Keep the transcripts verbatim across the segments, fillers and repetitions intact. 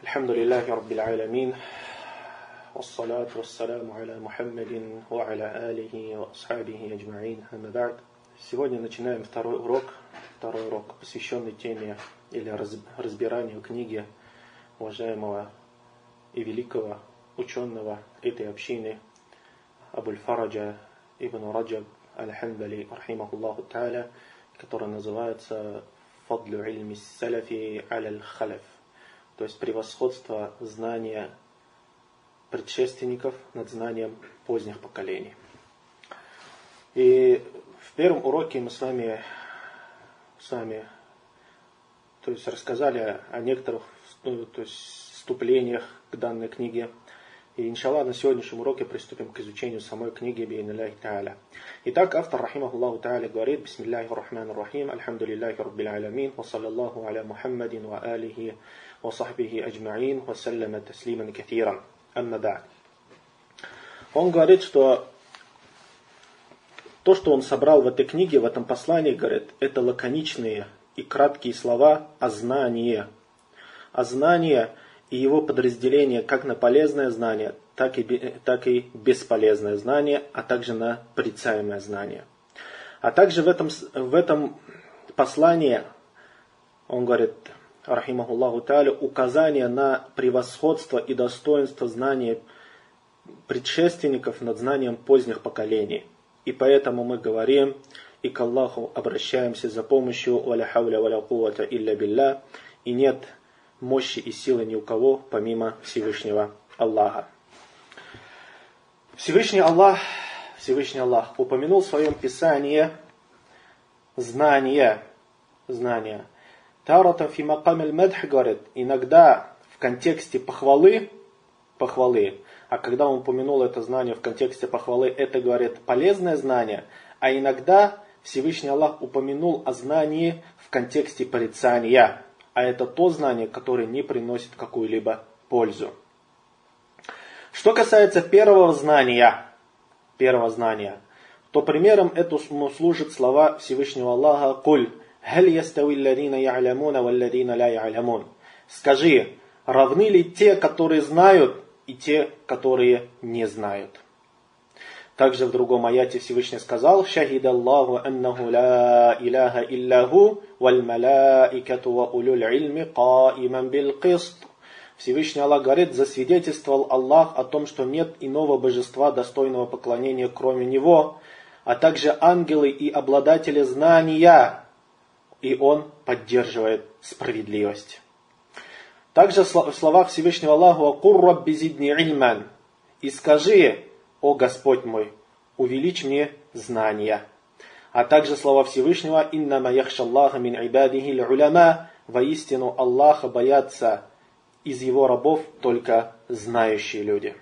الحمد لله رب العالمين والصلاة والسلام على محمد وعلى آله وأصحابه أجمعين أما بعد. Сегодня начинаем второй урок, второй урок, посвященный теме или разбиранию книги уважаемого и великого ученого этой общины Абуль-Фараджа ибн Раджаб аль-Ханбали рахимахуллаху та'аля, которая называется «Фадлю ильми салафи аля-аль-халаф», то есть превосходство знания предшественников над знанием поздних поколений. И в первом уроке мы с вами, с вами то есть рассказали о некоторых то есть, вступлениях к данной книге. И, иншаллах, на сегодняшнем уроке приступим к изучению самой книги би'иниллахи та'аля. Итак, автор, рахимахуллаху та'аля, говорит: Бисмиллахи рахмани рахим, альхамдулиллахи раббил аламин, ва саллаллаху аля Мухаммадин ва алихи ва сахбихи аджмаин, ва саллама таслиман катиран. Амма ба'д. Он говорит, что то, что он собрал в этой книге, в этом послании, говорит, это лаконичные и краткие слова о знании. О знании и его подразделение как на полезное знание, так и, так и бесполезное знание, а также на порицаемое знание. А также в этом, в этом послании, он говорит, рахимахуллаху та'аля, указание на превосходство и достоинство знания предшественников над знанием поздних поколений. И поэтому мы говорим и к Аллаху обращаемся за помощью «Валя хавля валя куввата илля билля», и нет мощи и силы ни у кого, помимо Всевышнего Аллаха. Всевышний Аллах, Всевышний Аллах упомянул в своем Писании знания, знания. Тарата фи макам аль-мадх, говорит, иногда в контексте похвалы, похвалы, а когда он упомянул это знание в контексте похвалы, это, говорит, полезное знание, а иногда Всевышний Аллах упомянул о знании в контексте порицания, а это то знание, которое не приносит какую-либо пользу. Что касается первого знания, первого знания, то примером этому служат слова Всевышнего Аллаха: «Куль, халь ястави алладина я'лямуна валладина ля я'лямун». Скажи, равны ли те, которые знают, и те, которые не знают? Также в другом аяте Всевышний сказал: «Шахид Аллаху аннаху ла иляха илляху валь малаикату ва улюль ильми каиман бил кист». Всевышний Аллах говорит: засвидетельствовал Аллах о том, что нет иного божества, достойного поклонения, кроме Него, а также ангелы и обладатели знания, и Он поддерживает справедливость. Также в словах Всевышнего Аллаха: «Акур рабби зидни ильман», и скажи: «О Господь мой, увеличь мне знания». А также слова Всевышнего: «Иннама яхшаллаха мин ибадихи л-уляма», воистину Аллаха боятся из его рабов только знающие люди.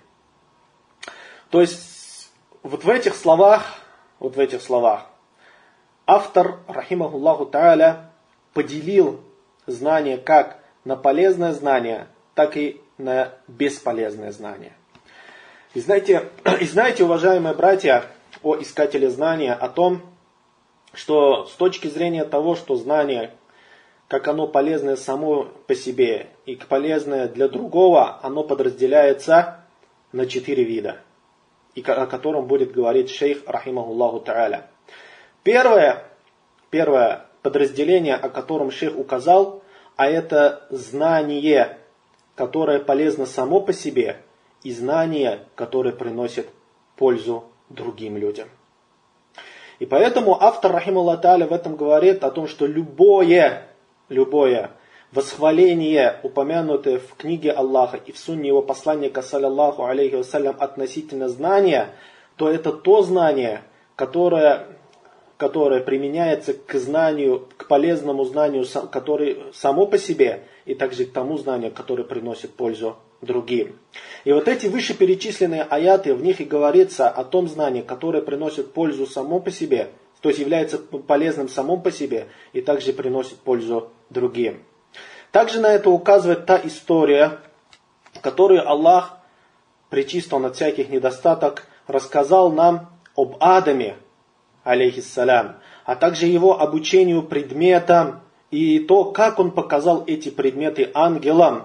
То есть вот в этих словах, вот в этих словах автор, рахимахуллаху та'аля, поделил знание как на полезное знание, так и на бесполезное знание. И знаете, и знаете, уважаемые братья, о искатели знания, о том, что с точки зрения того, что знание, как оно полезное само по себе и полезное для другого, оно подразделяется на четыре вида, и о котором будет говорить шейх, рахимахуллаху та'аля. Первое, первое подразделение, о котором шейх указал, а это знание, которое полезно само по себе, и знание, которое приносит пользу другим людям. И поэтому автор, рахимахуллаху та'аля, в этом говорит о том, что любое, любое восхваление, упомянутое в книге Аллаха и в сунне его посланника, саллаллаху алейхи вассалям, относительно знания, то это то знание, которое, которое применяется к знанию, к полезному знанию, которое само по себе, и также к тому знанию, которое приносит пользу другим. И вот эти вышеперечисленные аяты, в них и говорится о том знании, которое приносит пользу само по себе, то есть является полезным самим по себе, и также приносит пользу другим. Также на это указывает та история, которую Аллах, пречист он от всяких недостаток, рассказал нам об Адаме, алейхиссалям, а также его обучению предметам, и то, как он показал эти предметы ангелам,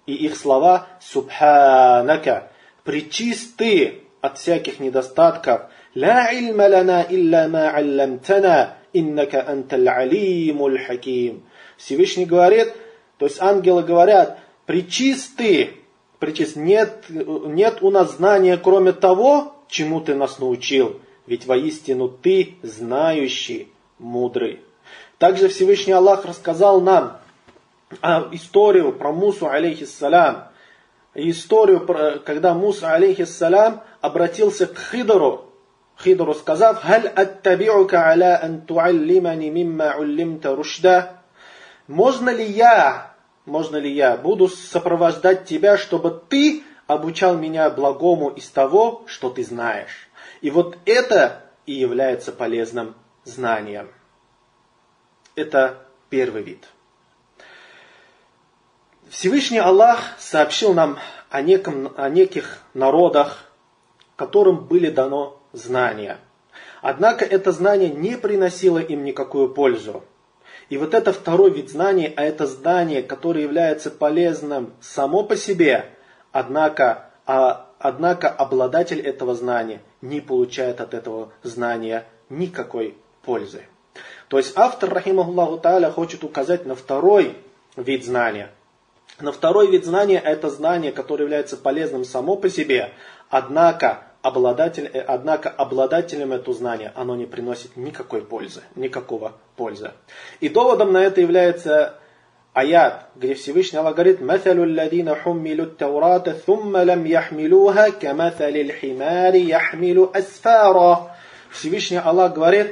И их слова «Субханака» пречисты от всяких недостатков. «Ла ильма лана илля ма алламтана, иннака анталь алимуль хаким». Всевышний говорит, то есть ангелы говорят, пречисты, пречист, нет, нет у нас знания, кроме того, чему ты нас научил, ведь воистину ты знающий, мудрый. Также Всевышний Аллах рассказал нам историю про Мусу, алейхиссалям, историю, когда Муса, алейхиссалям, обратился к Хидру, Хидру сказав, «Халь аттабиука аля ан туаллимани мимма уллимта рушда». Можно ли я, можно ли я буду сопровождать тебя, чтобы ты обучал меня благому из того, что ты знаешь? И вот это и является полезным знанием. Это первый вид. Всевышний Аллах сообщил нам о, неком, о неких народах, которым были дано знания. Однако это знание не приносило им никакую пользу. И вот это второй вид знаний, а это знание, которое является полезным само по себе, однако, а, однако обладатель этого знания не получает от этого знания никакой пользы. То есть автор, рахимахуллаху тааля, хочет указать на второй вид знания. На второй вид знания, это знание, которое является полезным само по себе, однако, обладатель, однако обладателям этого знания оно не приносит никакой пользы, никакого пользы. И доводом на это является аят, где Всевышний Аллах говорит: «Маталу алладина хуммилу ат-таурата, thumma лам яхмилуха, каматалил химари яхмилу асфара». Всевышний Аллах говорит,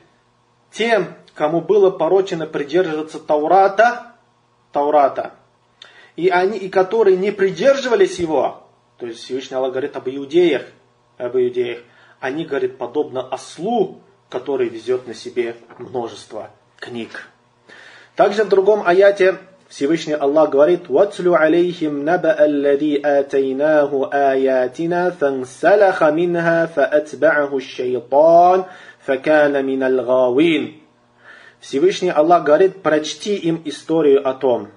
тем, кому было поручено придерживаться Таурата, Таурата, и они, и которые не придерживались его, то есть Всевышний Аллах говорит об иудеях, об иудеях, они, говорит, подобно ослу, который везет на себе множество книг. Также в другом аяте Всевышний Аллах говорит: «Ватлю алейхим наба аллади атайнаху аятина, фансалаха минха, фаатба'аху шайтан, факана миналь гавин». Всевышний Аллах говорит: прочти им историю о том,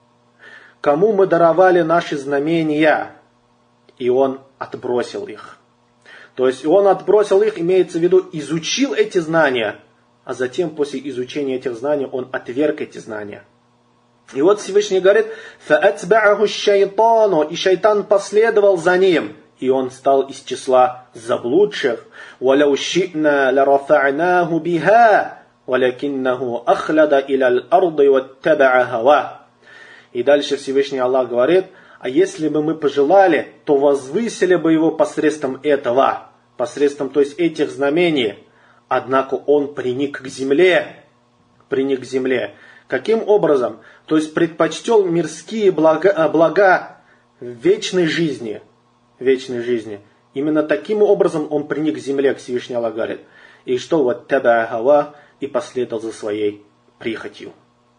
кому мы даровали наши знамения, и он отбросил их. То есть он отбросил их, имеется в виду, изучил эти знания, а затем после изучения этих знаний он отверг эти знания. И вот Всевышний говорит: «Фаатба'аху шайтану», и шайтан последовал за ним, и он стал из числа заблудших. «Валяу ши'на ларафа'наху биха, валякиннаху ахлада илял арды ваттаба'a хава». И дальше Всевышний Аллах говорит: а если бы мы пожелали, то возвысили бы его посредством этого, посредством, то есть этих знамений. Однако он приник к земле, приник к земле. Каким образом? То есть предпочтел мирские блага, блага вечной жизни, вечной жизни. Именно таким образом он приник к земле, к Всевышнему Аллах говорит. И что? Вот таба хава, и последовал за своей прихотью.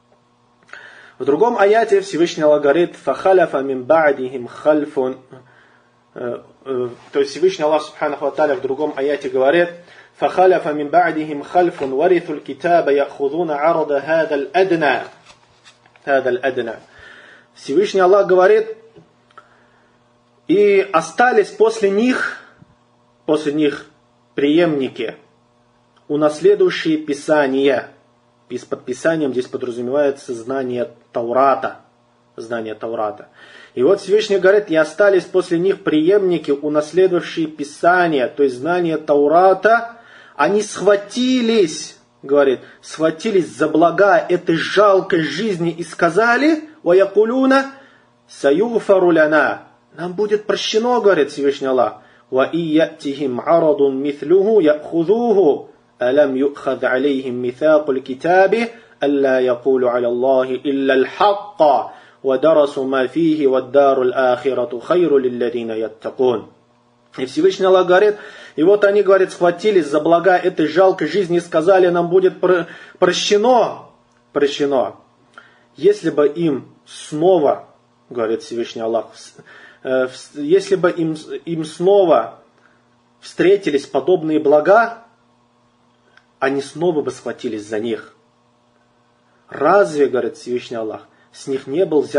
В другом аяте Всевышний Аллах говорит: «Фахаляфа мин ба'дихим хальфун». То есть Всевышний Аллах Субханаху ва Тааля в другом аяте говорит: «Фахаляфа мин ба'дихим хальфун варithul китаба яхудуна арада хадаль адна». Хадаль адна. Всевышний Аллах говорит: и остались после них, после них преемники, унаследующие Писание. Под Писанием здесь подразумевается знание Таурата. Знание Таурата. И вот Всевышний говорит: и остались после них преемники, унаследовавшие Писание, то есть знание Таурата. Они схватились, говорит, схватились за блага этой жалкой жизни и сказали: «Ваякулюна саюфару ляна». Нам будет прощено, говорит Всевышний Аллах. «Ва иятихим арадун мithluhu яхудуху». ألم يؤخذ عليهم ميثاق الكتاب ألا يقولوا على الله إلا الحق ودرسوا ما فيه والدار الآخرة خير للذين يتقون. И Всевышний Аллах говорит, и вот они, говорит, схватились за блага этой жалкой жизни и сказали: нам будет прощено, прощено. Если бы им снова, говорит Всевышний Аллах, если бы им, им снова встретились подобные блага, они снова бы схватились за них. Разве, говорит Всевышний Аллах, с них не был взят,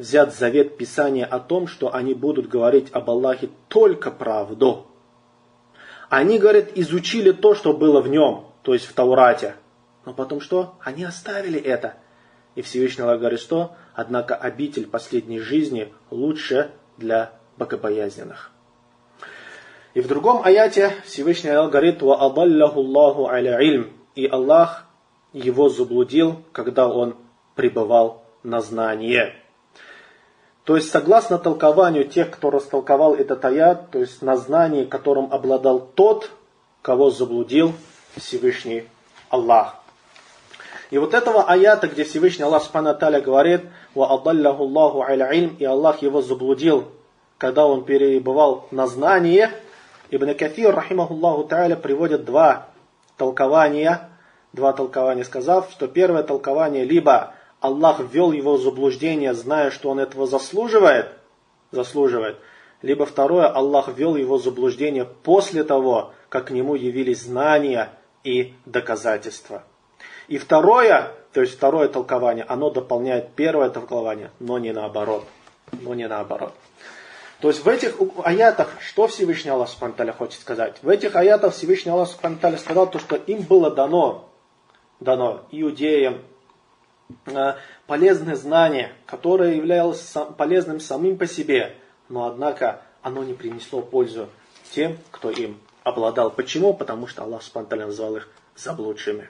взят завет Писания о том, что они будут говорить об Аллахе только правду. Они, говорят, изучили то, что было в нем, то есть в Таурате. Но потом что? Они оставили это. И Всевышний Аллах говорит, что? Однако обитель последней жизни лучше для богобоязненных. И в другом аяте Всевышний Аллах говорит, «Ва адаллаху Аллаху аля ильм». И Аллах его заблудил, когда он пребывал на знании. То есть, согласно толкованию тех, кто растолковал этот аят, то есть на знании, которым обладал тот, кого заблудил Всевышний Аллах. И вот этого аята, где Всевышний Аллах Субхану Тааля говорит, «Ва адаллаху Аллаху аля ильм», и Аллах его заблудил, когда он перебывал на знании, Ибн Кафир, рахимахуллаху тааля, приводит два толкования, два толкования, сказав, что первое толкование, либо Аллах ввел его в заблуждение, зная, что он этого заслуживает, заслуживает, либо второе, Аллах ввел его в заблуждение после того, как к нему явились знания и доказательства. И второе, то есть второе толкование, оно дополняет первое толкование, но не наоборот, но не наоборот. То есть в этих аятах, что Всевышний Аллах Субхану Тааля хочет сказать? В этих аятах Всевышний Аллах Субхану Тааля сказал то, что им было дано, дано иудеям, полезное знание, которое являлось полезным самим по себе, но однако оно не принесло пользу тем, кто им обладал. Почему? Потому что Аллах Субхану Тааля назвал их заблудшими.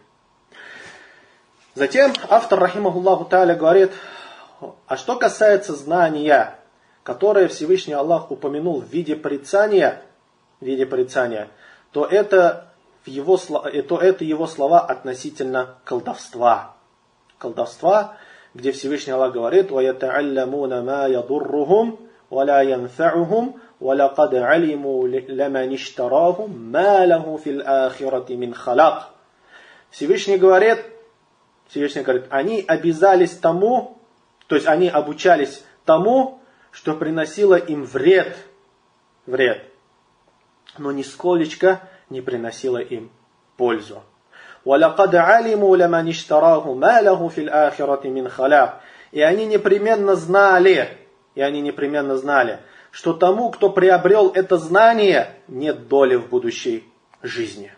Затем автор, рахимахуллаху тааля, говорит, а что касается знания, которое Всевышний Аллах упомянул в виде порицания, в виде порицания, то это, в его, то это его слова относительно колдовства. Колдовства, где Всевышний Аллах говорит, وَيَتَعَلَّمُونَ مَا يَضُرُّهُمْ وَلَا يَنْفَعُهُمْ وَلَقَدْ عَلِمُوا لَمَنِ اشْتَرَاهُ مَا لَهُ فِي الْآخِرَةِ مِنْ خَلَقٍ. Всевышний говорит, Всевышний говорит, они обязались тому, то есть они обучались тому, что приносило им вред, вред, но нисколечко не приносило им пользу. وَلَقَدْ عَلِمُوا لَمَنِ اشْتَرَاهُ مَا لَهُ فِي الْآخِرَةِ مِنْ خَلَاقٍ. И они непременно знали, и они непременно знали, что тому, кто приобрел это знание, нет доли в будущей жизни.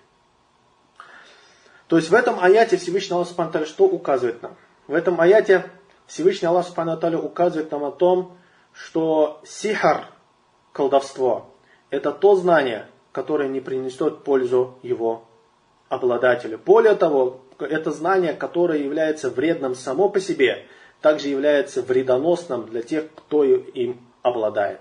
То есть в этом аяте Всевышний Аллах Субхану Тааля что указывает нам? В этом аяте Всевышний Аллах Субхану Тааля указывает нам о том, что сихар, колдовство, это то знание, которое не принесет пользу его обладателю. Более того, это знание, которое является вредным само по себе, также является вредоносным для тех, кто им обладает.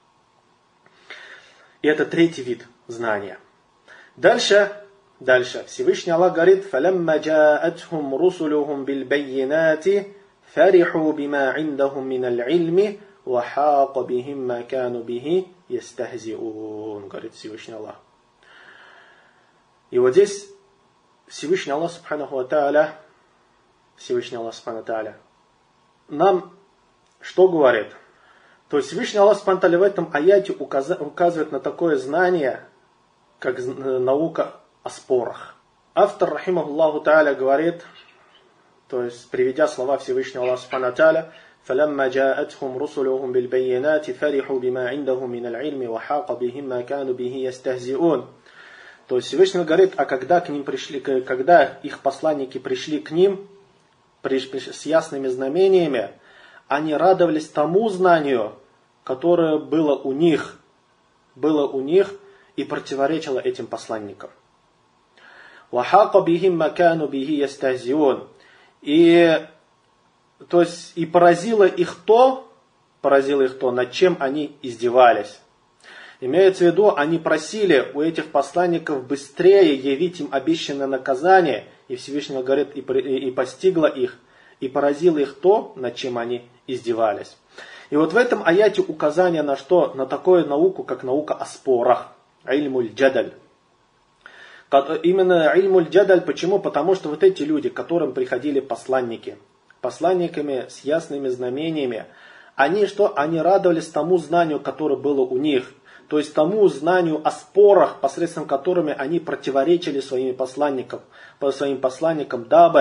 И это третий вид знания. Дальше, дальше Всевышний Аллах говорит, فَلَمَّا جَاءَتْهُمْ رُسُلُهُمْ بِالْبَيِّنَاتِ فَرِحُوا بِمَا عِنْدَهُمْ مِنَ الْعِلْمِ وَحَاقَ بِهِمْ مَا كَانُوا بِهِ يَسْتَهْزِئُونَ, говорит Всевышний Аллах. И вот здесь Всевышний Аллах Субханаху ва Тааля, Всевышний Аллах Субханаху ва Тааля нам что говорит? То есть Всевышний Аллах Субханаху ва Тааля в этом аяте указывает на такое знание, как наука о спорах. Автор, рахимахуллаху Тааля, говорит, то есть приведя слова Всевышнего Аллаха Субханаху ва Тааля, فَلَمَّا جَاءَتْهُمْ رُسُلُهُمْ بِالْبَيِّنَاتِ فَرِحُوا بِمَا عِنْدَهُمْ مِنَ الْعِلْمِ وَحَاقَ بِهِمْ مَا كَانُوا بِهِ يَسْتَهْزِئُونَ. То есть Всевышний говорит, а когда к ним пришли, когда их посланники пришли к ним с ясными знамениями, они радовались тому знанию, которое было у них, было у них и противоречило этим посланникам. وَحَاقَ بِهِمْ مَا كَانُوا بِهِ يَسْتَهْزِئُونَ. И то есть и поразило их то, поразило их то, над чем они издевались. Имеется в виду, они просили у этих посланников быстрее явить им обещанное наказание, и Всевышний говорит, и, и постигло их, и поразило их то, над чем они издевались. И вот в этом аяте указание на что? На такую науку, как наука о спорах. Ильмуль джадаль. Именно ильмуль джадаль, почему? Потому что вот эти люди, к которым приходили посланники, посланниками с ясными знамениями, они что? Они радовались тому знанию, которое было у них. То есть тому знанию о спорах, посредством которыми они противоречили своим посланникам, своим посланникам, дабы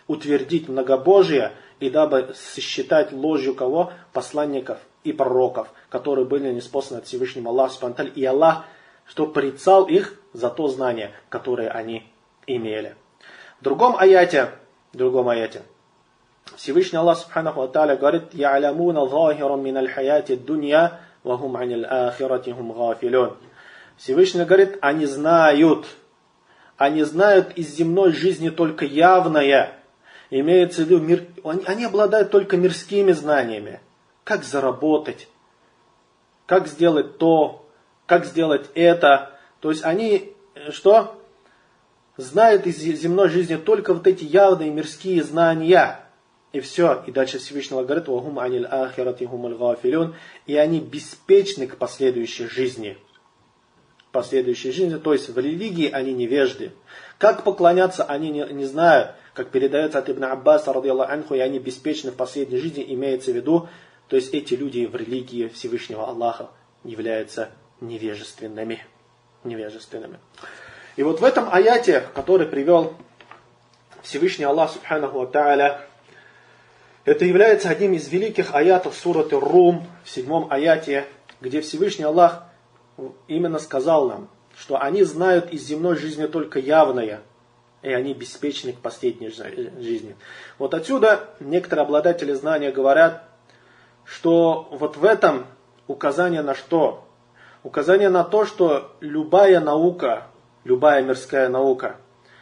утвердить многобожие и дабы сосчитать ложью кого? Посланников и пророков, которые были ниспосланы от Всевышнего Аллаха Субхану ва Тааля, и Аллах, что порицал их за то знание, которое они имели. В другом аяте, в другом аяте Всевышний Аллах Субхану ва Тааля говорит: «Я'лямуна захиран миналь хаяти дунья, ва хум анил ахирати хум гафилун». Всевышний говорит, они знают, они знают из земной жизни только явное. Имеется в виду, мир, они, они обладают только мирскими знаниями. Как заработать, как сделать то, как сделать это. То есть они, что? Знают из земной жизни только вот эти явные мирские знания. И все. И дальше Всевышний говорит: «Вахум анил ахирати хумуль гафилюн». И они беспечны к последующей жизни. Последующей жизни, то есть в религии они невежды. Как поклоняться, они не, не знают. Как передается от Ибн Аббаса, радийаллаху анху, и они беспечны в последней жизни, имеется в виду, то есть эти люди в религии Всевышнего Аллаха являются невежественными. невежественными. И вот в этом аяте, который привел Всевышний Аллах Субханаху ва Тааля, это является одним из великих аятов сураты Рум, в седьмом аяте, где Всевышний Аллах именно сказал нам, что они знают из земной жизни только явное, и они беспечны к последней жизни. Вот отсюда некоторые обладатели знания говорят, что вот в этом указание на что? Указание на то, что любая наука, любая мирская наука,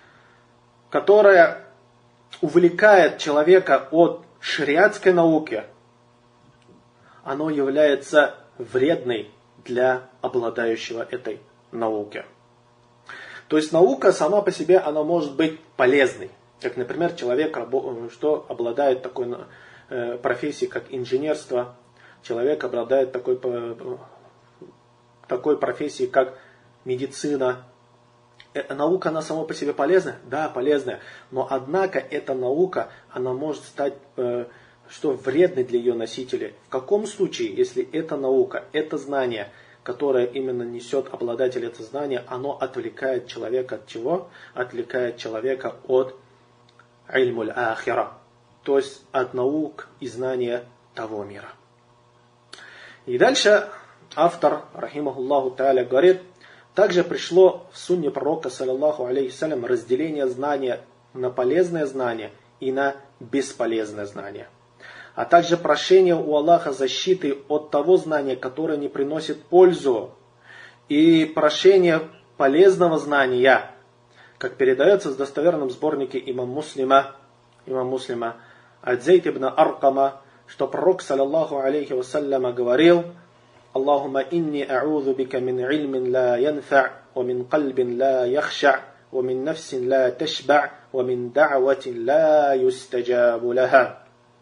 которая увлекает человека от шариатской науки, оно является вредной для обладающего этой науки. То есть наука сама по себе, она может быть полезной. Как, например, человек, что обладает такой профессией, как инженерство, человек обладает такой, такой профессией, как медицина. Наука, она сама по себе полезна? Да, полезная. Но однако эта наука, она может стать что вредной для ее носителей. В каком случае, если эта наука, это знание, которое именно несет обладатель этого знания, оно отвлекает человека от чего? Отвлекает человека от ильмуль ахира, то есть от наук и знания того мира. И дальше автор, рахимахуллаху тааля, говорит: также пришло в сунне пророка, саллаллаху алейхиссалям, разделение знания на полезное знание и на бесполезное знание. А также прошение у Аллаха защиты от того знания, которое не приносит пользу, и прошение полезного знания, как передается в достоверном сборнике имам Муслима, имам Муслима от Зейд ибн Аркама, что пророк, саллаллаху алейхи вассаляма, говорил: «Аллахумма инни а'удhu бика мин ильмин ла янфа', ва мин кальбин ла яхша', ва мин нафсин ла ташба', ва мин да'ватин ла юстаджабу лаха».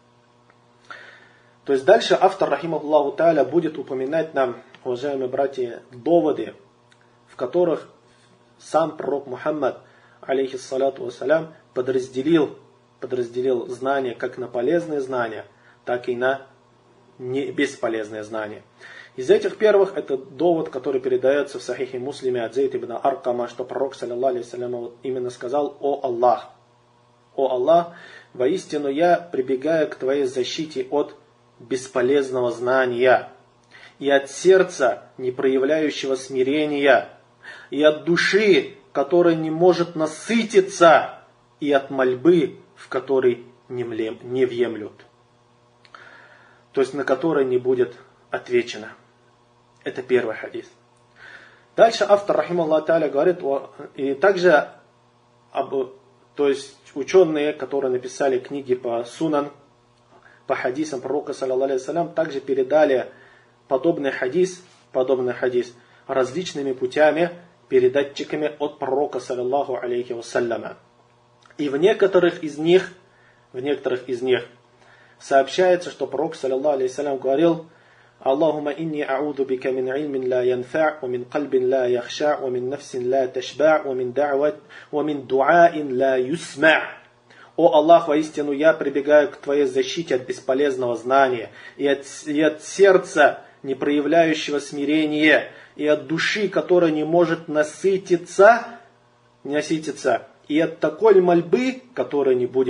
То есть дальше автор, рахимахуллаху тааля, будет упоминать нам, уважаемые братья, доводы, в которых сам пророк Мухаммад, алейхиссалату вассалям, подразделил, подразделил знания как на полезные знания, так и на не бесполезные знания. Из этих первых, это довод, который передается в Сахихе Муслиме от Зейд ибн Аркама, что пророк, саллаллаху алейхи вассалям, именно сказал: «О Аллах, о Аллах, воистину я прибегаю к твоей защите от бесполезного знания, и от сердца, не проявляющего смирения, и от души, которая не может насытиться, и от мольбы, в которой не, млем, не въемлют». То есть на которой не будет отвечено. Это первый хадис. Дальше автор, рахимахуллаху тааля, говорит, и также об, то есть ученые, которые написали книги по сунан, по хадисам пророка, саллаллаху алейхи вассалям, также передали подобный хадис, подобный хадис различными путями, передатчиками от пророка, саллаллаху алейхи вассаляма. И в некоторых из них, в некоторых из них сообщается, что пророк, саллаллаху алейхи вассалям, говорил: «Аллахумма инни а'уду бика мин ильмин ла янфа', ва мин кальбин ла яхша', ва мин нафсин ла ташба', ва мин да'ват, ва мин ду'аин ла юсма'». «О Аллах, воистину я прибегаю к твоей защите от бесполезного знания, и от, и от сердца, не проявляющего смирения, и от души, которая не может насытиться, не насытиться, и от такой мольбы, которая не будет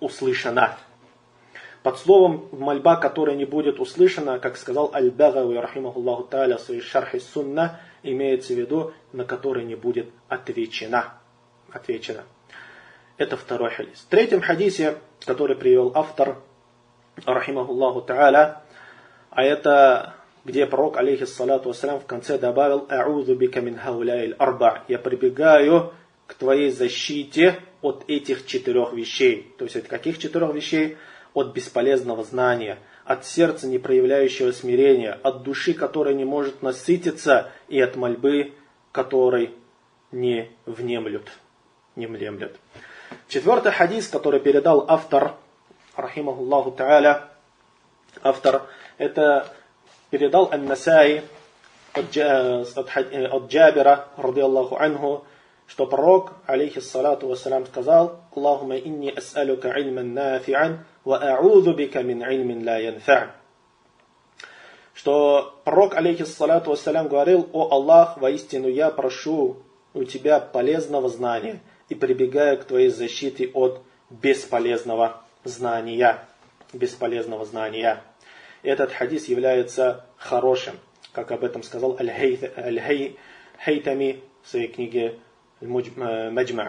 услышана. Под словом мольба, которая не будет услышана, как сказал Аль-Багави, рахимахуллаху тааля, в своей шархи сунна, имеется в виду, на которой не будет отвечена. отвечена. Это второй хадис. В третьем хадисе, который привел автор, рахимахуллаху тааля, а это, где пророк, алейхиссалату вассалям, в конце добавил «А'удhu бика мин хауляиль арба». Я прибегаю к твоей защите от этих четырех вещей. То есть от каких четырех вещей? От бесполезного знания, от сердца, не проявляющего смирения, от души, которая не может насытиться, и от мольбы, которой не внемлют. Не внемлют. Четвертый хадис, который передал автор, рахимахуллаху тааля, автор, это передал Ан-Насаи от, от Джабира, радиаллаху анху, что пророк, алейхиссалату вассалям, сказал: «Аллахумма инни ас'алюка ильман нафи'ан, ва а'удhu бика мин ильмин ла янфа'». Что пророк, алейхиссалату вассалям, говорил: «О Аллах, воистину я прошу у тебя полезного знания и прибегаю к твоей защите от бесполезного знания». Бесполезного знания. Этот хадис является хорошим, как об этом сказал Аль-Хейтами в своей книге Маджма'.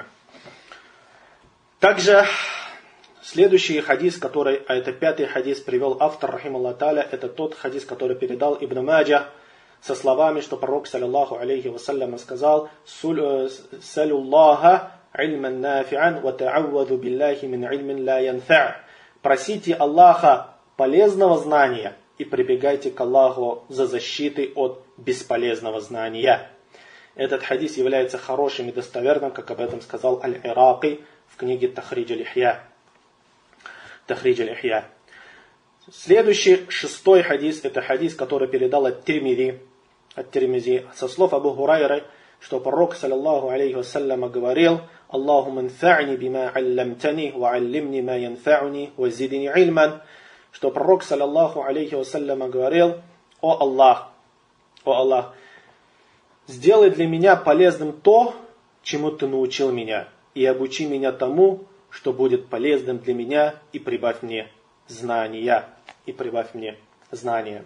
Также следующий хадис, который, а это пятый хадис, привел автор, рахималлаху тааля, это тот хадис, который передал Ибн Маджа со словами, что пророк, саллаллаху алейхи вассалям, сказал: «Салюллаха ильман нафи'ан ва та'авваду биллахи мин ильмин ла янфа'». Просите Аллаха полезного знания и прибегайте к Аллаху за защитой от бесполезного знания. Этот хадис является хорошим и достоверным, как об этом сказал Аль-Ираки в книге Тахридж аль-Ихья. Тахридж аль-Ихья. Следующий, шестой хадис, это хадис, который передал Ат-Тирмизи, Ат-Тирмизи, со слов Абу Хурайры, что пророк, саллаллаху алейхи вассалям, говорил: «Аллахумма анфа'ни бима алламтани, ва аллимни ма янфа'ни, ва зидни ильман». Что пророк, саллаллаху алейхи вассалям, говорил: «О Аллах, о Аллах, сделай для меня полезным то, чему ты научил меня, и обучи меня тому, что будет полезным для меня, и прибавь мне знания». И прибавь мне знания.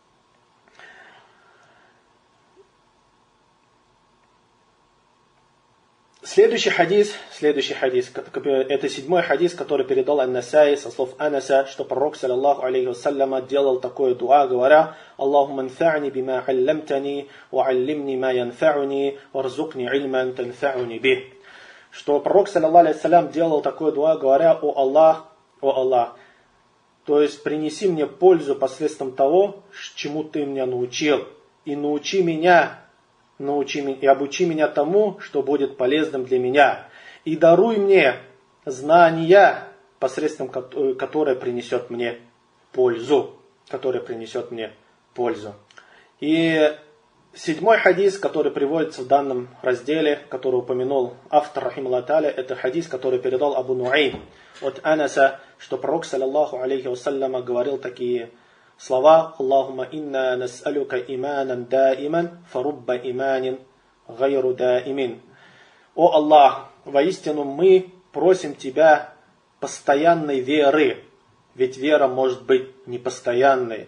Следующий хадис, следующий хадис, это седьмой хадис, который передал Ан-Насаи со слов Анаса, что пророк, саллаллаху алейхи вассалям, делал такое дуа, говоря: «Аллахумма анфа'ни бима алламтани, ва аллимни ма янфа'уни, варзукни ильман танфа'уни бих». Что пророк, саллаллаху алейхи вассалям, делал такое дуа, говоря: «О Аллах, о Аллах, то есть принеси мне пользу посредством того, чему ты меня научил, и научи меня, научи меня, и обучи меня тому, что будет полезным для меня, и даруй мне знания, посредством которое принесет мне пользу, которое принесет мне пользу». И седьмой хадис, который приводится в данном разделе, который упомянул автор, рахималлаху тааля, это хадис, который передал Абу Нуайм от Анаса, что пророк, саллаллаху алейхи вассалям, говорил такие слова: «Аллахумма инна нас'алюка иманан даиман, фарубба иманин гайру даимин». «О Аллах, воистину мы просим Тебя постоянной веры, ведь вера может быть непостоянной.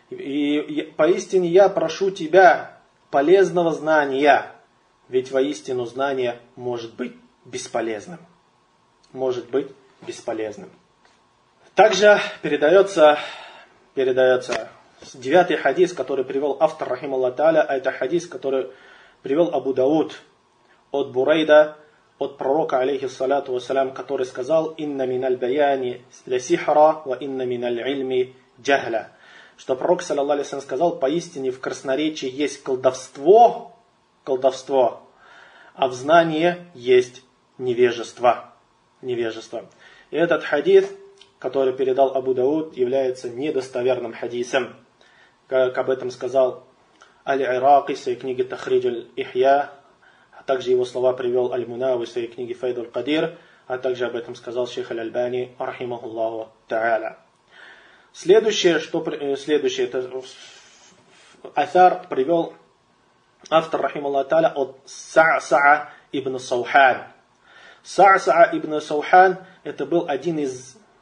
И поистине я прошу Тебя полезного знания, ведь воистину знание может быть бесполезным». Может быть бесполезным. Также передается, передается девятый хадис, который привел автор, рахималлаху тааля, а это хадис, который привел Абу Дауд от Бурайда, от пророка, алейхиссалату вассалям, который сказал: «Инна миналь баяни ля сихра, ва инна миналь ильми джахля». Что пророк, саллаллаху алейхи вассалям, сказал: поистине в красноречии есть колдовство, колдовство, а в знании есть невежество. невежество. И этот хадис, который передал Абу Дауд, является недостоверным хадисом. Как об этом сказал Аль-Ираки в своей книге Тахридж аль-Ихья, а также его слова привел Аль-Мунави в своей книге Файд аль-Кадир, а также об этом сказал шейх Аль-Альбани, рахимахуллаху тааля. Следующее, что, следующее, это Асар привел автор, рахимахуллаху тааля, от Са'са'a ибн Саухан. Са'са'a ибн Саухан — это был один из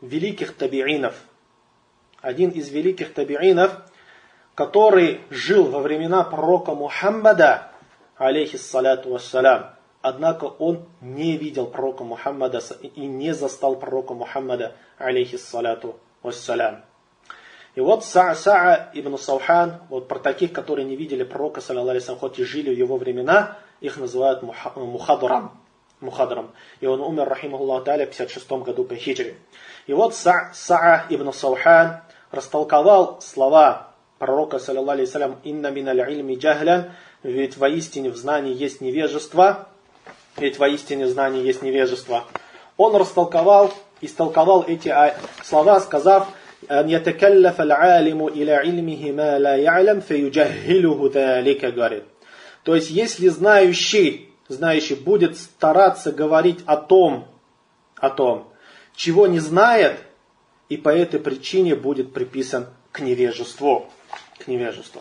великих табиинов, один из великих табиинов, который жил во времена пророка Мухаммада, алейхиссалату вассалям, однако он не видел пророка Мухаммада и не застал пророка Мухаммада, алейхиссалату вассалям. И вот Саа ибн Саухан, вот про таких, которые не видели пророка, саллаллаху алейхи ва саллям, хоть и жили в его времена, их называют мухадрам. мухадрам. И он умер, рахимахуллаху тааля, в пятьдесят шестом году по хиджре. И вот Саа ибн Саухан растолковал слова пророка, саллаллаху алейхи ва саллям, «Инна миналь ильми джахлян», ведь воистине в знании есть невежество, ведь воистине в знании есть невежество. Он растолковал, истолковал эти слова, сказав, «Ан ятакаллаф аль-алиму иля ильмихи ма ла я'лам, фаюджахилуху залика», говорит. То есть, если знающий, знающий будет стараться говорить о том, о том, чего не знает, и по этой причине будет приписан к невежеству. К невежеству.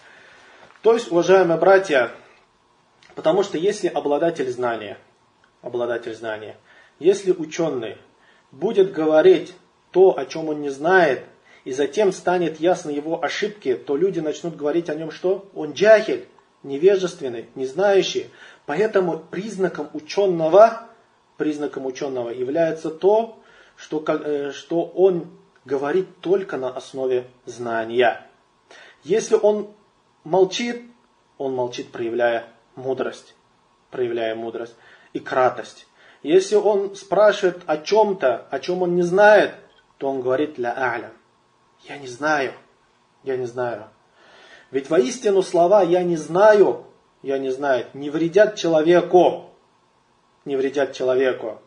То есть, уважаемые братья, потому что если обладатель знания, обладатель знания, если ученый будет говорить то, о чем он не знает, и затем станет ясно его ошибки, то люди начнут говорить о нем, что он джахиль, невежественный, не знающий. Поэтому признаком ученого, признаком ученого является то, что, что он говорит только на основе знания. Если он молчит, он молчит, проявляя мудрость, проявляя мудрость и кратость. Если он спрашивает о чем-то, о чем он не знает, то он говорит ля а'лям. Я не знаю, я не знаю. Ведь воистину слова «я не знаю», «я не знаю» не вредят человеку, не вредят человеку.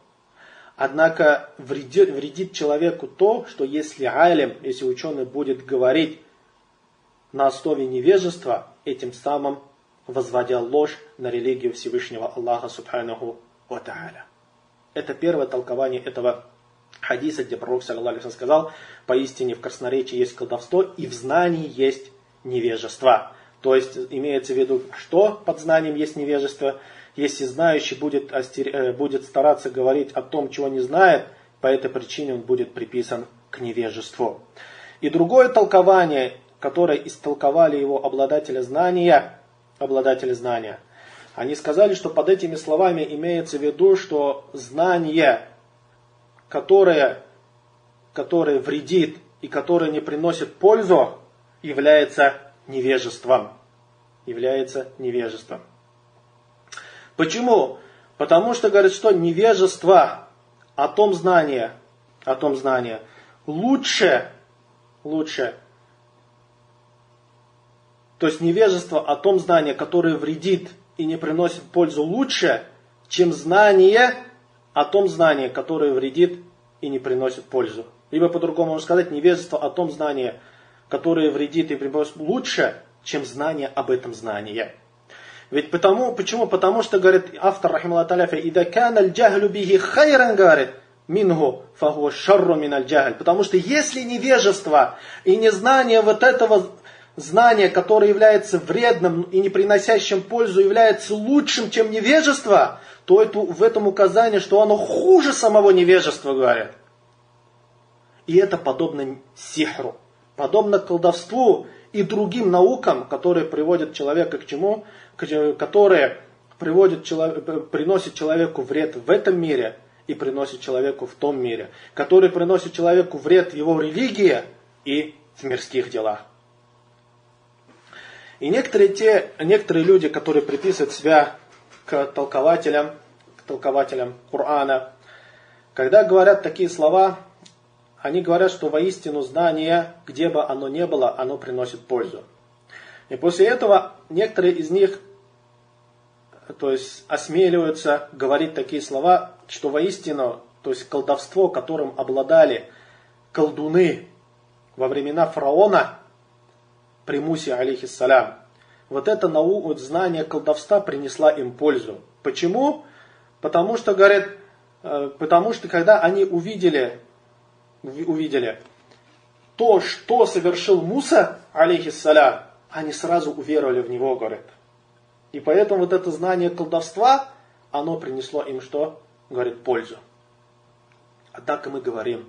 Однако вредит, вредит человеку то, что если алим, если ученый будет говорить на основе невежества, этим самым возводя ложь на религию Всевышнего Аллаха Субханаху ва Тааля. Это первое толкование этого хадиса, где пророк, саллаллаху алейхи ва саллям, сказал, поистине в красноречии есть колдовство и в знании есть невежество. То есть имеется в виду, что под знанием есть невежество. Если знающий будет, остер... будет стараться говорить о том, чего не знает, по этой причине он будет приписан к невежеству. И другое толкование, которое истолковали его обладатели знания, обладатели знания, они сказали, что под этими словами имеется в виду, что знание, которое, которое вредит и которое не приносит пользу, является невежеством. Является невежеством. Почему? Потому что, говорят, что невежество о том знании, о том знании лучше, лучше, то есть невежество о том знании, которое вредит и не приносит пользу, лучше, чем знание о том знании, которое вредит и не приносит пользу. Либо по-другому можно сказать, невежество о том знании, которое вредит и приносит, лучше, чем знание об этом знании. Ведь потому, почему? Потому что, говорит автор, рахималлаху та'аля, «Ида кана аль-джахлю бихи хайран», говорит, «минху фаху шарру мин аль-джахль». Потому что если невежество и незнание вот этого знания, которое является вредным и не приносящим пользу, является лучшим, чем невежество, то это, в этом указание, что оно хуже самого невежества, говорят. И это подобно сихру, подобно колдовству и другим наукам, которые приводят человека к чему? Которые приводят, приносят человеку вред в этом мире и приносят человеку в том мире. Которые приносят человеку вред в его религии и в мирских делах. И некоторые, те, некоторые люди, которые приписывают себя к толкователям, к толкователям Корана, когда говорят такие слова, они говорят, что воистину знание, где бы оно ни было, оно приносит пользу. И после этого некоторые из них, то есть, осмеливаются говорить такие слова, что воистину, то есть колдовство, которым обладали колдуны во времена фараона, при Мусе, алейхиссалям, вот это наука, вот знание колдовства принесла им пользу. Почему? Потому что, говорят, потому что когда они увидели, увидели то, что совершил Муса, алейхиссалям, они сразу уверовали в него, говорят. И поэтому вот это знание колдовства, оно принесло им что? Говорит, пользу. Однако мы говорим,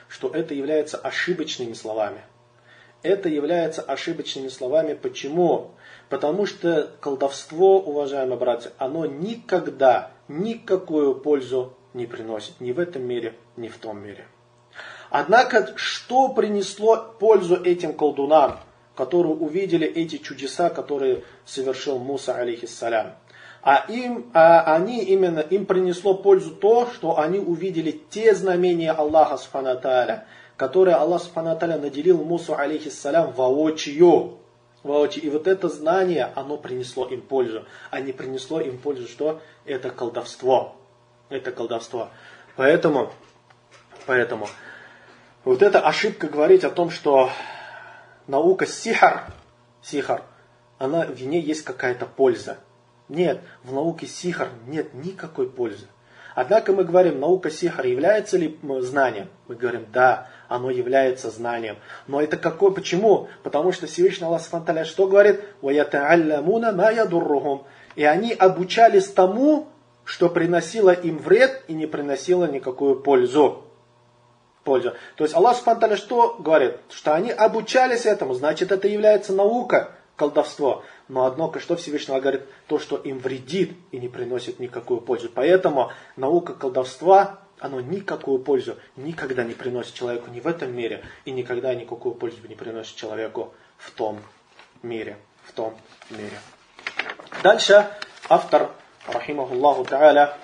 что это является ошибочными словами. Это является ошибочными словами. Почему? Потому что колдовство, уважаемые братья, оно никогда никакую пользу не приносит. Ни в этом мире, ни в том мире. Однако, что принесло пользу этим колдунам, которые увидели эти чудеса, которые совершил Муса, алейхиссалям? А им, а они именно, им принесло пользу то, что они увидели те знамения Аллаха субхану ва тааля, которые Аллах субхану ва тааля наделил Мусу, алейхиссалям, воочию. воочию. И вот это знание, оно принесло им пользу. А не принесло им пользу что? Это колдовство. Это колдовство. Поэтому, поэтому, вот эта ошибка говорить о том, что наука сихар, сихар, она, в ней есть какая-то польза. Нет, в науке сихар нет никакой пользы. Однако мы говорим, наука сихар является ли знанием? Мы говорим, да, оно является знанием. Но это какое? Почему? Потому что Всевышний Аллах субхану ва тааля что говорит? وَيَتَعَلَّمُونَ مَا يَضُرُّهُمْ. И они обучались тому, что приносило им вред и не приносило никакую пользу. Пользу. То есть Аллах субхану ва тааля что говорит? Что они обучались этому, значит это является наука, колдовство. Но однако, что Всевышний говорит? То, что им вредит и не приносит никакую пользу. Поэтому наука колдовства, оно никакую пользу никогда не приносит человеку ни в этом мире, и никогда никакую пользу не приносит человеку в том мире. В том мире. Дальше автор, рахимахуллаху тааля,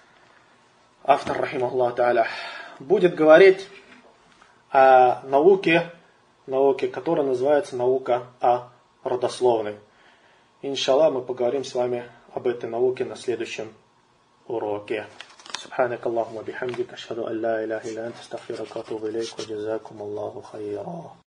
автор, рахимахуллаху тааля, будет говорить о науке, науке, которая называется наука о родословной. Иншаллах, мы поговорим с вами об этой науке на следующем уроке. سبحانك اللهم وبحمدك أشهد أن لا إله إلا أنت أستغفرك وأتوب إليك وجزاكم الله خيرا.